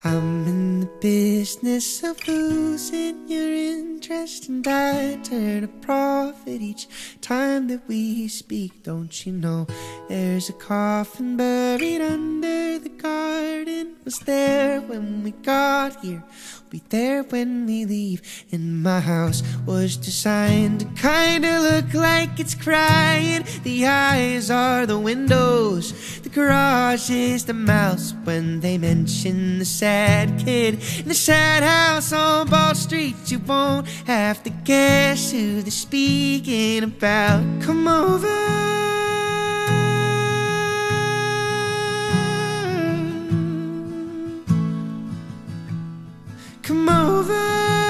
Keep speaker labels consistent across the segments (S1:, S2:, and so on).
S1: I'm in the business of losing your interest, and I turn a profit each time that we speak. Don't you know there's a coffin buried under the garden? Was there when we got here, be there when we leave. And my house was designed to kinda look like it's crying. The eyes are the windows, the garage is the mouse. When they mention the sad kid in the sad house on Ball Street, you won't have to guess who they're speaking about. Come over, come over.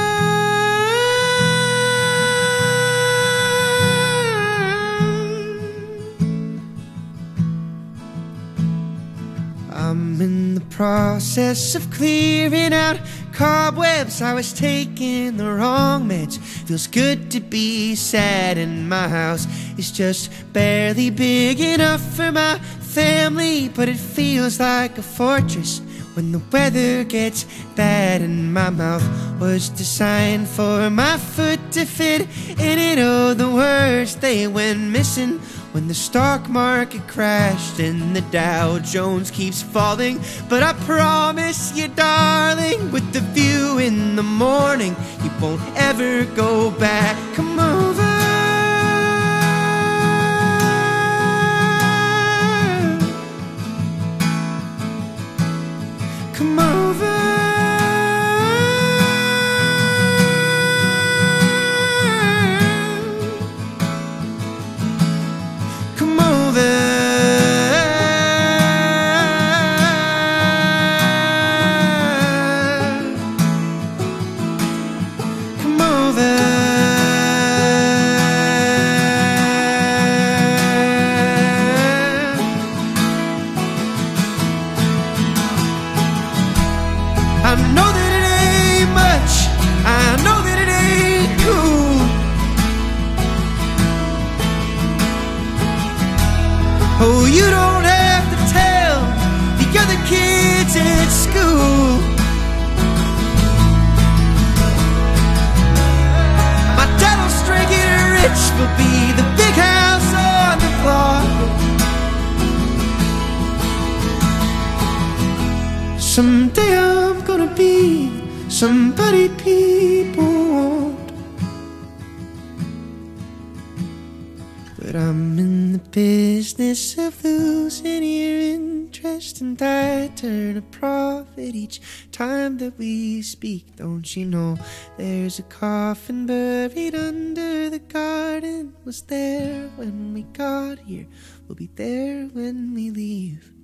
S1: I'm in the process of clearing out cobwebs. I was taking the wrong meds. Feels good to be sad, and my house is just barely big enough for my family, but it feels like a fortress when the weather gets bad. And my mouth was designed for my foot to fit in it. Oh, the words, they went missing when the stock market crashed and the Dow Jones keeps falling. But I promise you, darling, with the view in the morning, you won't ever go back. Come over, come over. Come over. Come over. I know that it ain't much, I know that it ain't cool. Oh, you don't have to tell the other kids at school. My dad'll straight get rich, will be the big house on the block. Someday I'm gonna be somebody people want, but I'm in the business of losing your interest, and I turn a profit each time that we speak. Don't you know there's a coffin buried under the garden? Was there when we got here, we'll be there when we leave.